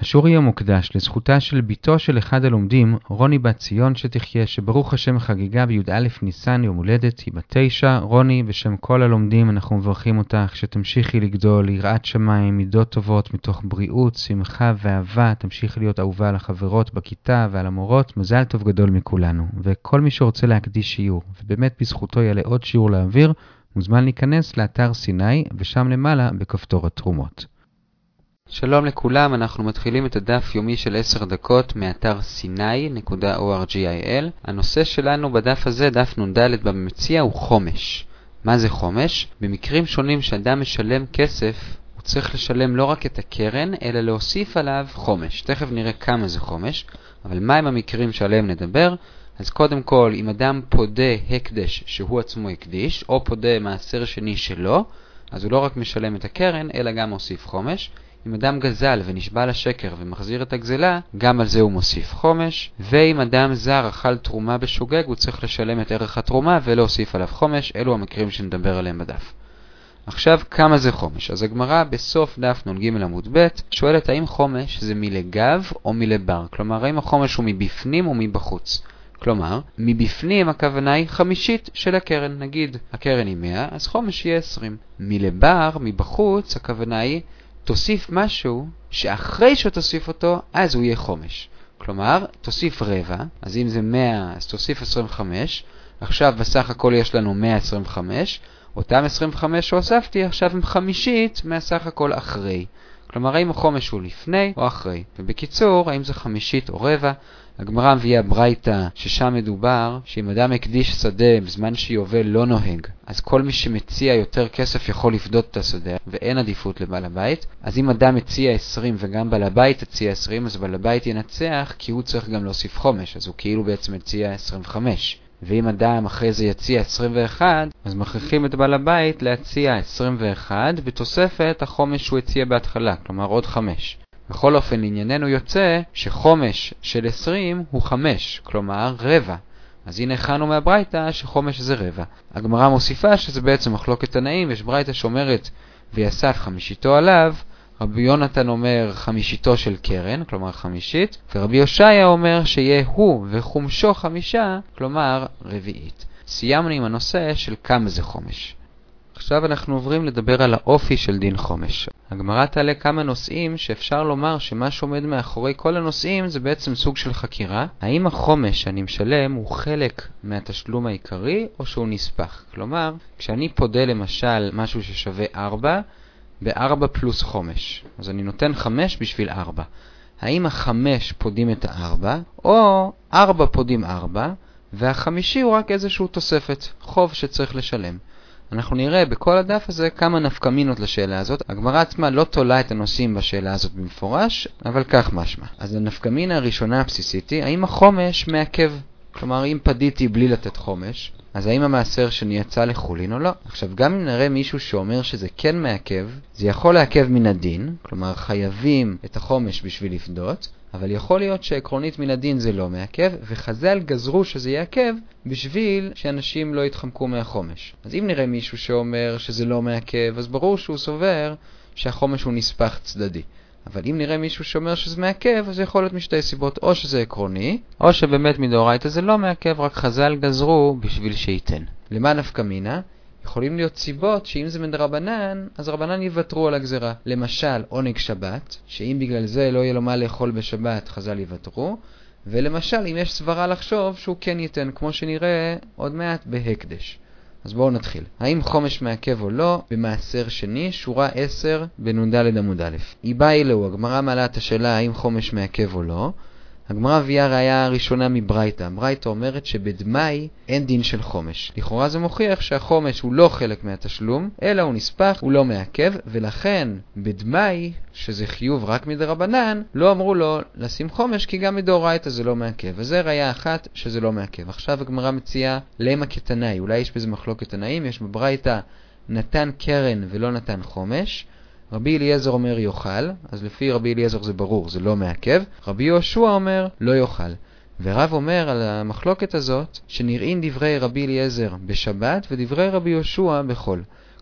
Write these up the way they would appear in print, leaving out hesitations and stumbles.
השיעור יהיה מוקדש לזכותה של ביתו של אחד הלומדים, רוני בת ציון שתחיה, שברוך השם חגיגה בי"א ניסן יום הולדת, היא בת 9. רוני, בשם כל הלומדים אנחנו מברכים אותך שתמשיכי לגדול, יראת שמיים, מידות טובות מתוך בריאות, שמחה ואהבה, תמשיכי להיות אהובה על החברות בכיתה ועל המורות, מזל טוב גדול מכולנו. וכל מי שרוצה להקדיש שיעור, ובאמת בזכותו יעלה עוד שיעור לאוויר, מוזמן להיכנס לאתר סיני, ושם למעלה בכפתור התרומות. שלום לכולם, אנחנו מתחילים את הדף יומי של 10 דקות מאתר sinai.org.il. הנושא שלנו בדף הזה, דף נ"ד במציע, הוא חומש. מה זה חומש? במקרים שונים שאדם משלם כסף, הוא צריך לשלם לא רק את הקרן, אלא להוסיף עליו חומש. תכף נראה כמה זה חומש, אבל מה הם המקרים שעליהם נדבר? אז קודם כל, אם אדם פודה הקדש שהוא עצמו הקדיש, או פודה מעשר שני שלו, אז הוא לא רק משלם את הקרן, אלא גם מוסיף חומש. אם אדם גזל ונשבע לשקר ומחזיר את הגזלה, גם על זה הוא מוסיף חומש. ואם אדם זר אכל תרומה בשוגג, הוא צריך לשלם את ערך התרומה ולהוסיף עליו חומש. אלו המקרים שנדבר עליהם בדף. עכשיו, כמה זה חומש? אז הגמרא בסוף דף נ"ג עמוד ב' שואלת האם חומש זה מלגב או מלבר. כלומר, האם החומש הוא מבפנים או מבחוץ. כלומר, מבפנים הכוונה היא חמישית של הקרן. נגיד, הקרן היא 100, אז חומש יהיה 20. מלבר, מבחוץ, הכוונה היא תוסיף משהו שאחרי שתוסיף אותו, אז הוא יהיה חומש. כלומר, תוסיף רבע, אז אם זה 100, אז תוסיף 25. עכשיו בסך הכל יש לנו 125. אותם 25 שהוספתי עכשיו הם חמישית מהסך הכל אחרי. כלומר, האם החומש הוא לפני או אחרי. ובקיצור, האם זה חמישית או רבע? הגמרא מביאה ברייתא ששם מדובר שאם אדם הקדיש שדה בזמן שיובל לא נוהג, אז כל מי שמציע יותר כסף יכול לפדות את השדה ואין עדיפות לבעל הבית. אז אם אדם מציע 20 וגם בעל הבית הציע 20, אז בעל הבית ינצח כי הוא צריך גם להוסיף חומש, אז הוא כאילו בעצם מציע 25. ואם אדם אחרי זה יציע 21, אז מכריחים את בעל הבית להציע 21 בתוספת החומש שהוא הציע בהתחלה, כלומר עוד 5. בכל אופן, לענייננו יוצא שחומש של 20 הוא 5, כלומר רבע. אז הנה הכנו מהברייתא שחומש זה רבע. הגמרא מוסיפה שזה בעצם מחלוקת תנאים, יש ברייתא שאומרת ויסף חמישיתו עליו, רבי יונתן אומר חמישיתו של קרן, כלומר חמישית, ורבי יושעיה אומר שיהיה הוא וחומשו 5, כלומר רביעית. סיימנו עם הנושא של כמה זה חומש. עכשיו אנחנו עוברים לדבר על האופי של דין חומש. הגמרא תעלה כמה נושאים שאפשר לומר שמה שעומד מאחורי כל הנושאים זה בעצם סוג של חקירה. האם החומש שאני משלם הוא חלק מהתשלום העיקרי או שהוא נספח? כלומר, כשאני פודה למשל משהו ששווה 4, ב-4 פלוס חומש. אז אני נותן 5 בשביל 4. האם ה-5 פודים את ה-4 או 4 פודים 4 וה-5 הוא רק איזשהו תוספת, חוב שצריך לשלם? אנחנו נראה בכל הדף הזה כמה נפקמינות לשאלה הזאת. הגמרא עצמה לא תולה את הנושאים בשאלה הזאת במפורש, אבל כך משמע. אז הנפקמינה הראשונה הבסיסית היא, האם החומש מעכב? כלומר, אם פדיתי בלי לתת חומש, אז האם המעשר שני יצא לחולין או לא? עכשיו, גם אם נראה מישהו שאומר שזה כן מעכב, זה יכול לעכב מן הדין, כלומר חייבים את החומש בשביל לפדות, אבל יכול להיות שעקרונית מן הדין זה לא מעכב, וחז"ל גזרו שזה יעכב בשביל שאנשים לא יתחמקו מהחומש. אז אם נראה מישהו שאומר שזה לא מעכב, אז ברור שהוא סובר שהחומש הוא נספח צדדי. אבל אם נראה מישהו שאומר שזה מעכב, אז יכול להיות משתי סיבות, או שזה עקרוני, או שבאמת מדאורייתא זה לא מעכב, רק חז"ל גזרו בשביל שייתן. למה נפקא מינה? יכולים להיות סיבות שאם זה מדרבנן, אז רבנן יוותרו על הגזרה. למשל, עונג שבת, שאם בגלל זה לא יהיה לו מה לאכול בשבת, חז"ל יוותרו. ולמשל, אם יש סברה לחשוב שהוא כן ייתן, כמו שנראה עוד מעט בהקדש. אז בואו נתחיל. האם חומש מעכב או לא? במעשר שני, שורה 10 בנ"ד עמוד א'. היא באה אלוהו, הגמרא מעלה את השאלה האם חומש מעכב או לא. הגמרא הביאה ראיה ראשונה מברייתא. ברייתא אומרת שבדמאי אין דין של חומש. לכאורה זה מוכיח שהחומש הוא לא חלק מהתשלום, אלא הוא נספח, הוא לא מעכב, ולכן בדמאי, שזה חיוב רק מדרבנן, לא אמרו לו לשים חומש, כי גם מדאורייתא זה לא מעכב. וזה ראיה אחת שזה לא מעכב. עכשיו הגמרא מציעה למה כתנאי. אולי יש בזה מחלוקת תנאים, יש בברייתא נתן קרן ולא נתן חומש. רבי אליעזר אומר יאכל, אז לפי רבי אליעזר זה ברור, זה לא מעכב. רבי יהושע אומר לא יאכל. ורב אומר על המחלוקת הזאת שנראים דברי רבי אליעזר בשבת ודברי רבי יהושע בחול.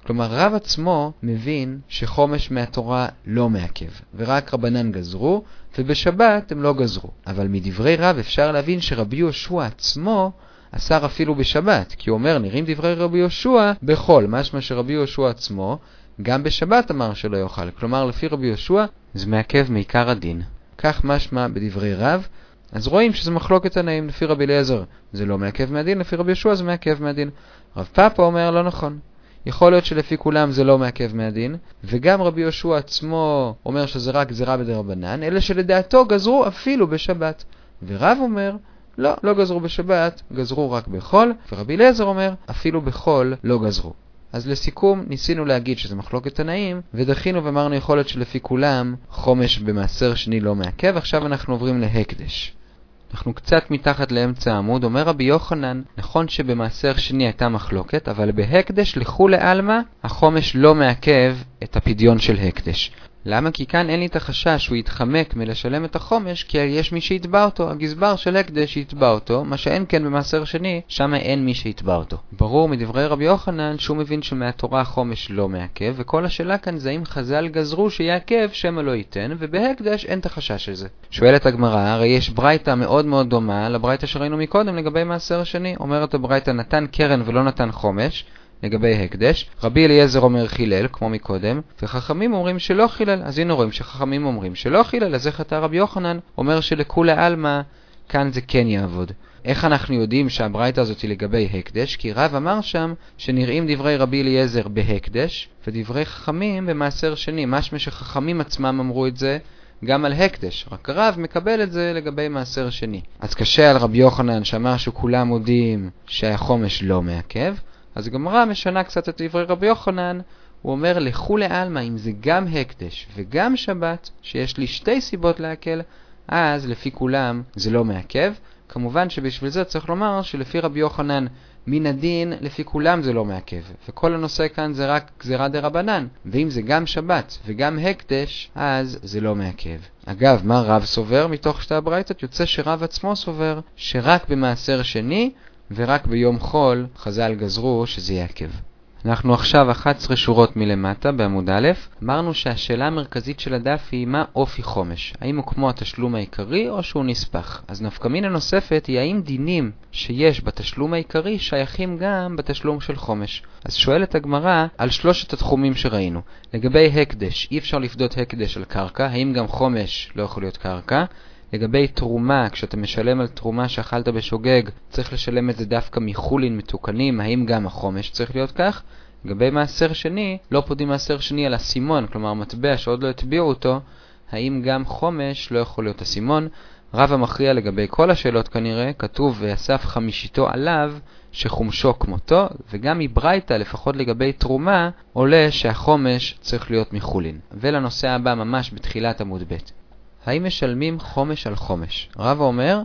כלומר, רב עצמו מבין שחומש מהתורה לא מעכב, ורק רבנן גזרו, ובשבת הם לא גזרו. אבל מדברי רב אפשר להבין שרבי יהושע עצמו אסר אפילו בשבת, כי הוא אומר, נראים דברי רבי יהושע בכל, משמע שרבי יהושע עצמו גם בשבת אמר שלא יאכל. כלומר, לפי רבי יהושע זה מעכב מעיקר הדין. כך משמע בדברי רב. אז רואים שזה מחלוקת תנאים. לפי רבי אליעזר זה לא מעכב מהדין, לפי רבי יהושע זה מעכב מהדין. רב פאפא אומר לא נכון. יכול להיות שלפי כולם זה לא מעכב מהדין, וגם רבי יהושע עצמו אומר שזה רק גזירה בדרבנן, אלא שלדעתו גזרו אפילו בשבת. ורב אומר, לא גזרו בשבת, גזרו רק בחול, ורבי אליעזר אומר, אפילו בחול לא גזרו. אז לסיכום, ניסינו להגיד שזה מחלוקת תנאים, ודחינו ואמרנו יכול להיות שלפי כולם חומש במעשר שני לא מעכב. עכשיו אנחנו עוברים להקדש. אנחנו קצת מתחת לאמצע העמוד. אומר רבי יוחנן, נכון שבמעשר שני הייתה מחלוקת, אבל בהקדש לכולי עלמא החומש לא מעכב את הפדיון של הקדש. למה? כי כאן אין לי את החשש שהוא יתחמק מלשלם את החומש, כי יש מי שיתבע אותו, הגזבר של הקדש יתבע אותו, מה שאין כן במעשר שני, שם אין מי שיתבע אותו. ברור מדברי רבי יוחנן שהוא מבין שמהתורה החומש לא מעכב, וכל השאלה כאן זה אם חז"ל גזרו שיעכב שמא לא ייתן, ובהקדש אין את החשש הזה. שואלת הגמרא, הרי יש ברייתא מאוד מאוד דומה לברייתא שראינו מקודם לגבי מעשר שני. אומרת הברייתא נתן קרן ולא נתן חומש, לגבי הקדש. רבי אליעזר אומר חילל, כמו מקודם, וחכמים אומרים שלא חילל. אז הנה רואים שחכמים אומרים שלא חילל, אז איך אתה רבי יוחנן אומר שלכולי עלמא כאן זה כן יעבוד. איך אנחנו יודעים שהברייתא הזאת היא לגבי הקדש? כי רב אמר שם שנראים דברי רבי אליעזר בהקדש, ודברי חכמים במעשר שני. משמע שחכמים עצמם אמרו את זה גם על הקדש, רק רב מקבל את זה לגבי מעשר שני. אז קשה על רבי יוחנן שאמר שכולם מודים שהחומש לא מעכב. אז הגמרא משנה קצת את דברי רבי יוחנן, הוא אומר לכולי עלמא, אם זה גם הקדש וגם שבת, שיש לי שתי סיבות להקל, אז לפי כולם זה לא מעכב. כמובן שבשביל זה צריך לומר שלפי רבי יוחנן מן הדין לפי כולם זה לא מעכב, וכל הנושא כאן זה רק גזירה דרבנן, ואם זה גם שבת וגם הקדש, אז זה לא מעכב. אגב, מה רב סובר מתוך שתי הברייתות? יוצא שרב עצמו סובר שרק במעשר שני ורק ביום חול חז"ל גזרו שזה יעכב. אנחנו עכשיו 11 שורות מלמטה בעמוד א'. אמרנו שהשאלה המרכזית של הדף היא מה אופי חומש, האם הוא כמו התשלום העיקרי או שהוא נספח. אז נפקמינה נוספת היא האם דינים שיש בתשלום העיקרי שייכים גם בתשלום של חומש. אז שואלת הגמרא על שלושת התחומים שראינו. לגבי הקדש, אי אפשר לפדות הקדש על קרקע, האם גם חומש לא יכול להיות קרקע? לגבי תרומה, כשאתה משלם על תרומה שאכלת בשוגג, צריך לשלם את זה דווקא מחולין מתוקנים, האם גם החומש צריך להיות כך? לגבי מעשר שני, לא פודים מעשר שני על הסימון, כלומר מטבע שעוד לא הטביעו אותו, האם גם חומש לא יכול להיות הסימון? רב המכריע לגבי כל השאלות כנראה, כתוב ויסף חמישיתו עליו שחומשו כמותו, וגם מברייתא, לפחות לגבי תרומה, עולה שהחומש צריך להיות מחולין. ולנושא הבא ממש בתחילת עמוד ב'. האם משלמים חומש על חומש? רב אומר,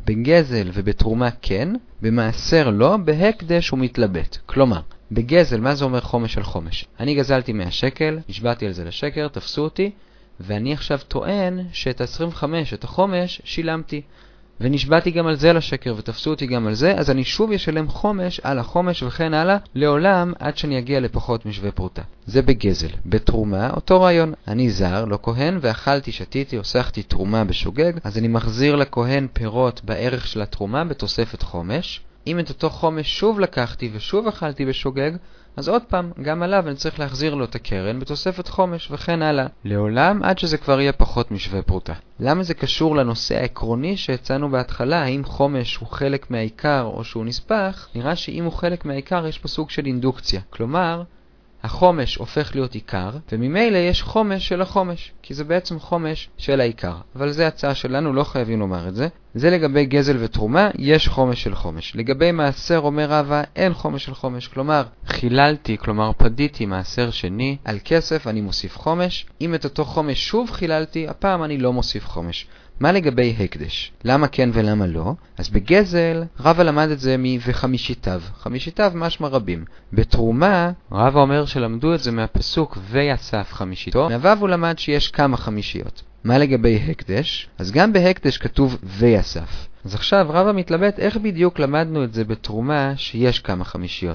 בגזל ובתרומה כן, במעשר לא, בהקדש הוא מתלבט. כלומר, בגזל, מה זה אומר חומש על חומש? אני גזלתי 100 שקל, נשבעתי על זה לשקר, תפסו אותי, ואני עכשיו טוען שאת 25, את החומש, שילמתי. ונשבעתי גם על זה לשקר ותפסו אותי גם על זה, אז אני שוב ישלם חומש על החומש וכן הלאה לעולם עד שאני אגיע לפחות משווה פרוטה. זה בגזל. בתרומה, אותו רעיון. אני זר, לא כהן, ואכלתי, שתיתי, הוסחתי תרומה בשוגג, אז אני מחזיר לכהן פירות בערך של התרומה בתוספת חומש. אם את אותו חומש שוב לקחתי ושוב אכלתי בשוגג, אז עוד פעם, גם עליו אני צריך להחזיר לו את הקרן בתוספת חומש וכן הלאה. לעולם עד שזה כבר יהיה פחות משווה פרוטה. למה זה קשור לנושא העקרוני שהצענו בהתחלה, האם חומש הוא חלק מהעיקר או שהוא נספח? נראה שאם הוא חלק מהעיקר יש פה סוג של אינדוקציה. כלומר, החומש הופך להיות עיקר, וממילא יש חומש של החומש, כי זה בעצם חומש של העיקר. אבל זה הצעה שלנו, לא חייבים לומר את זה. זה לגבי גזל ותרומה, יש חומש של חומש. לגבי מעשר, אומר רבא, אין חומש של חומש. כלומר, חיללתי, כלומר פדיתי מעשר שני, על כסף אני מוסיף חומש. אם את אותו חומש שוב חיללתי, הפעם אני לא מוסיף חומש. מה לגבי הקדש? למה כן ולמה לא? אז בגזל, רבא למד את זה וחמישיתיו. חמישיתיו משמע רבים. בתרומה, רבא אומר שלמדו את זה מהפסוק ויסף חמישיתו. מהוו הוא למד שיש כמה חמישיות. מה לגבי הקדש? אז גם בהקדש כתוב ויסף. אז עכשיו רבא מתלבט איך בדיוק למדנו את זה בתרומה שיש כמה חמישיות.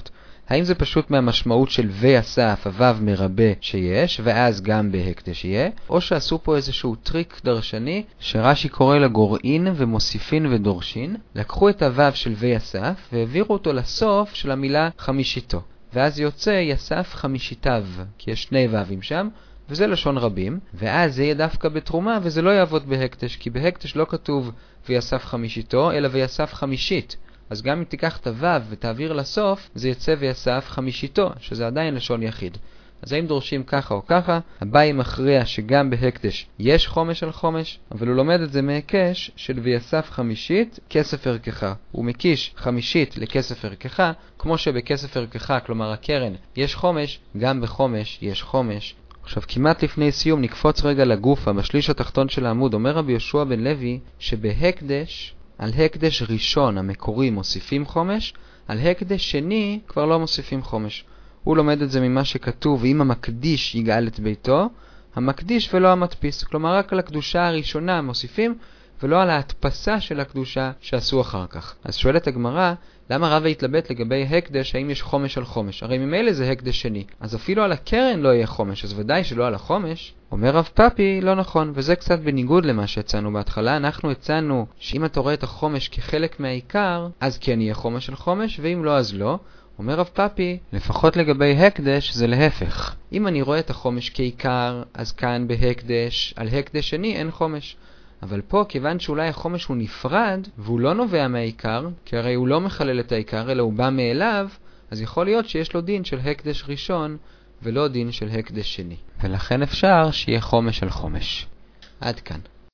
האם זה פשוט מהמשמעות של ויסף, הוו מרבה שיש, ואז גם בהקדש יהיה, או שעשו פה איזשהו טריק דרשני, שרש"י קורא לגורעין ומוסיפין ודורשין, לקחו את הוו של ויסף, והעבירו אותו לסוף של המילה חמישיתו. ואז יוצא יסף חמישיתיו, כי יש שני וווים שם, וזה לשון רבים, ואז זה יהיה דווקא בתרומה, וזה לא יעבוד בהקדש, כי בהקדש לא כתוב ויסף חמישיתו, אלא ויסף חמישית. אז גם אם תיקח את הוו ותעביר לסוף, זה יצא ויסף חמישיתו, שזה עדיין לשון יחיד. אז האם דורשים ככה או ככה? אביי מכריע שגם בהקדש יש חומש על חומש, אבל הוא לומד את זה מהיקש של ויסף חמישית כסף ערכך. הוא מקיש חמישית לכסף ערכך, כמו שבכסף ערכך, כלומר הקרן, יש חומש, גם בחומש יש חומש. עכשיו, כמעט לפני סיום נקפוץ רגע לגופה, בשליש התחתון של העמוד, אומר רבי יהושע בן לוי שבהקדש, על הקדש ראשון המקורי מוסיפים חומש, על הקדש שני כבר לא מוסיפים חומש. הוא לומד את זה ממה שכתוב, אם המקדיש יגאל את ביתו, המקדיש ולא המדפיס. כלומר, רק על הקדושה הראשונה מוסיפים, ולא על ההדפסה של הקדושה שעשו אחר כך. אז שואלת הגמרא, למה רבא התלבט לגבי הקדש, האם יש חומש על חומש? הרי ממילא זה הקדש שני. אז אפילו על הקרן לא יהיה חומש, אז ודאי שלא על החומש. אומר רב פאפי, לא נכון, וזה קצת בניגוד למה שהצענו בהתחלה. אנחנו הצענו שאם אתה רואה את החומש כחלק מהעיקר, אז כן יהיה חומש על חומש, ואם לא, אז לא. אומר רב פאפי, לפחות לגבי הקדש זה להפך. אם אני רואה את החומש כעיקר, אז כאן בהקדש, על הקדש שני אין חומש. אבל פה, כיוון שאולי החומש הוא נפרד, והוא לא נובע מהעיקר, כי הרי הוא לא מחלל את העיקר, אלא הוא בא מאליו, אז יכול להיות שיש לו דין של הקדש ראשון, ולא דין של הקדש שני. ולכן אפשר שיהיה חומש על חומש. עד כאן.